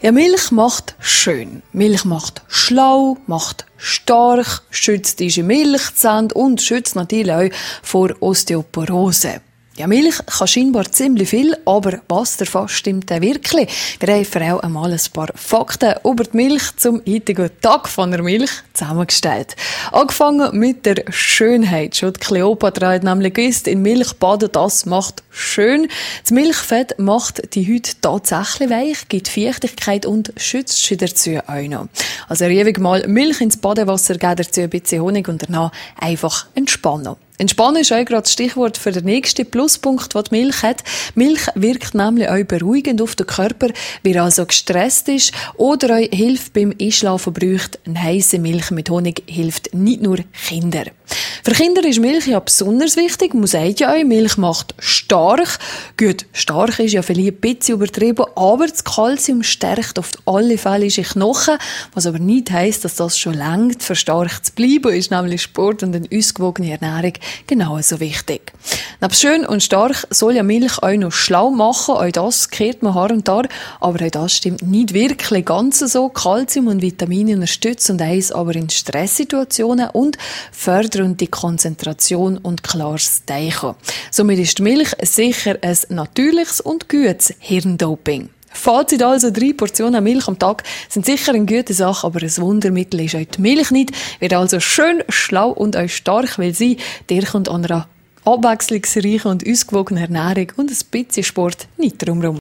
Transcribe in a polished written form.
Ja, Milch macht schön. Milch macht schlau, macht stark, schützt unsere Milchzähne und schützt natürlich auch vor Osteoporose. Ja, Milch kann scheinbar ziemlich viel, aber was davon stimmt denn wirklich? Wir haben für auch einmal ein paar Fakten über die Milch zum heutigen Tag von der Milch zusammengestellt. Angefangen mit der Schönheit. Schon die Kleopatra hat nämlich gewusst, in Milch baden, das macht schön. Das Milchfett macht die Haut tatsächlich weich, gibt Feuchtigkeit und schützt sie dazu auch noch. Also ewig mal Milch ins Badewasser geben, dazu ein bisschen Honig und danach einfach entspannen. Entspannen ist auch gerade das Stichwort für den nächsten Pluspunkt, den die Milch hat. Milch wirkt nämlich auch beruhigend auf den Körper, wer also gestresst ist oder auch Hilfe beim Einschlafen braucht. Eine heisse Milch mit Honig hilft nicht nur Kindern. Für Kinder ist Milch ja besonders wichtig. Man sagt ja auch, Milch macht stark. Gut, stark ist ja vielleicht ein bisschen übertrieben, aber das Kalzium stärkt auf alle Fälle unsere Knochen, was aber nicht heisst, dass das schon langt, für stark zu bleiben, ist nämlich Sport und eine ausgewogene Ernährung genauso wichtig. Neben schön und stark soll ja Milch auch noch schlau machen, auch das kehrt man Haar und Haar, aber auch das stimmt nicht wirklich ganz so. Kalzium und Vitamine unterstützen und eins aber in Stresssituationen und fördern die Konzentration und klares Denken. Somit ist die Milch sicher ein natürliches und gutes Hirndoping. Fazit also, 3 Portionen Milch am Tag sind sicher eine gute Sache, aber ein Wundermittel ist auch die Milch nicht. Wird also schön, schlau und auch stark will sie. Der kommt an einer abwechslungsreichen und ausgewogenen Ernährung und ein bisschen Sport nicht drumherum.